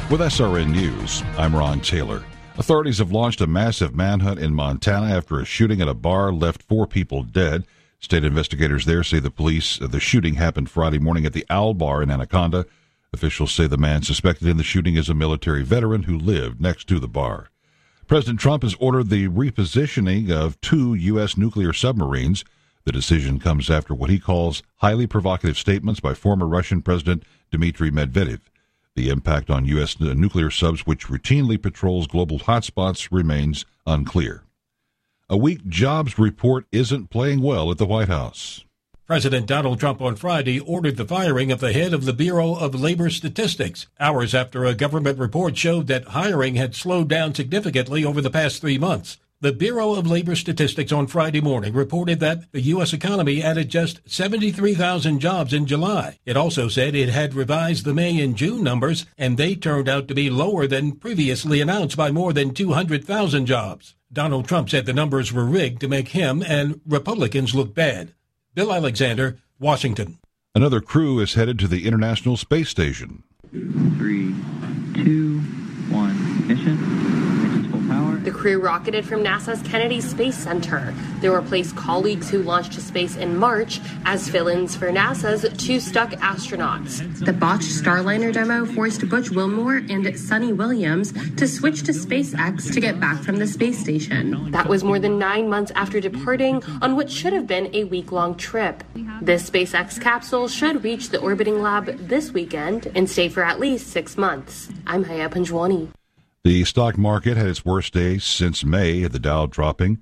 With SRN News, I'm Ron Taylor. Authorities have launched a massive manhunt in Montana after a shooting at a bar left 4 people dead. State investigators there say the shooting happened Friday morning at the Owl Bar in Anaconda. Officials say the man suspected in the shooting is a military veteran who lived next to the bar. President Trump has ordered the repositioning of 2 U.S. nuclear submarines. The decision comes after what he calls highly provocative statements by former Russian President Dmitry Medvedev. The impact on U.S. nuclear subs, which routinely patrols global hotspots, remains unclear. A weak jobs report isn't playing well at the White House. President Donald Trump on Friday ordered the firing of the head of the Bureau of Labor Statistics, hours after a government report showed that hiring had slowed down significantly over the past 3 months. The Bureau of Labor Statistics on Friday morning reported that the U.S. economy added just 73,000 jobs in July. It also said it had revised the May and June numbers, and they turned out to be lower than previously announced by more than 200,000 jobs. Donald Trump said the numbers were rigged to make him and Republicans look bad. Bill Alexander, Washington. Another crew is headed to the International Space Station. 3, 2, 1, mission. The crew rocketed from NASA's Kennedy Space Center. They replaced colleagues who launched to space in March as fill-ins for NASA's 2 stuck astronauts. The botched Starliner demo forced Butch Wilmore and Sunny Williams to switch to SpaceX to get back from the space station. That was more than 9 months after departing on what should have been a week-long trip. This SpaceX capsule should reach the orbiting lab this weekend and stay for at least 6 months. I'm Haya Panjwani. The stock market had its worst day since May, the Dow dropping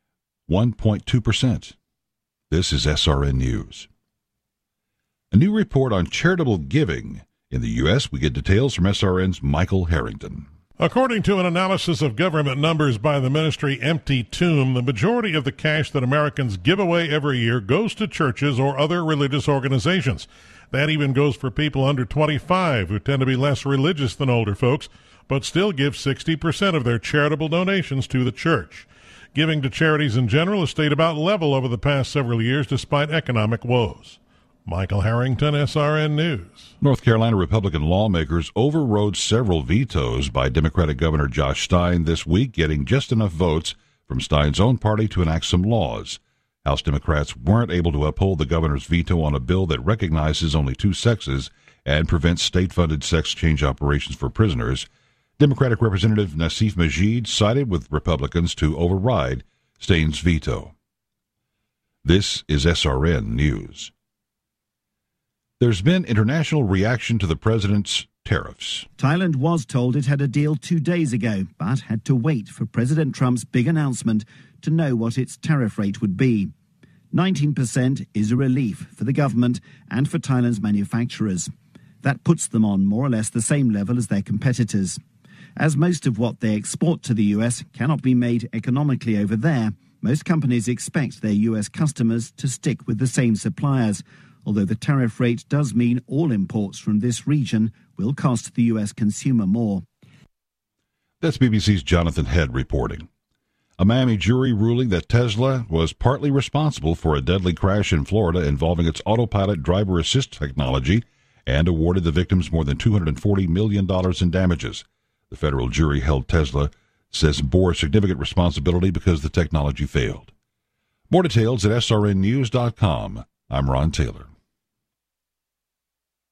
1.2%. This is SRN News. A new report on charitable giving in the U.S. We get details from SRN's Michael Harrington. According to an analysis of government numbers by the ministry Empty Tomb, the majority of the cash that Americans give away every year goes to churches or other religious organizations. That even goes for people under 25 who tend to be less religious than older folks, but still give 60% of their charitable donations to the church. Giving to charities in general has stayed about level over the past several years despite economic woes. Michael Harrington, SRN News. North Carolina Republican lawmakers overrode several vetoes by Democratic Governor Josh Stein this week, getting just enough votes from Stein's own party to enact some laws. House Democrats weren't able to uphold the governor's veto on a bill that recognizes only 2 sexes and prevents state-funded sex change operations for prisoners. Democratic Representative Nassif Majid sided with Republicans to override Stein's veto. This is SRN News. There's been international reaction to the president's tariffs. Thailand was told it had a deal 2 days ago, but had to wait for President Trump's big announcement to know what its tariff rate would be. 19% is a relief for the government and for Thailand's manufacturers. That puts them on more or less the same level as their competitors. As most of what they export to the U.S. cannot be made economically over there, most companies expect their U.S. customers to stick with the same suppliers, although the tariff rate does mean all imports from this region will cost the U.S. consumer more. That's BBC's Jonathan Head reporting. A Miami jury ruling that Tesla was partly responsible for a deadly crash in Florida involving its autopilot driver assist technology and awarded the victims more than $240 million in damages. The federal jury held Tesla says bore significant responsibility because the technology failed. More details at srnnews.com. I'm Ron Taylor.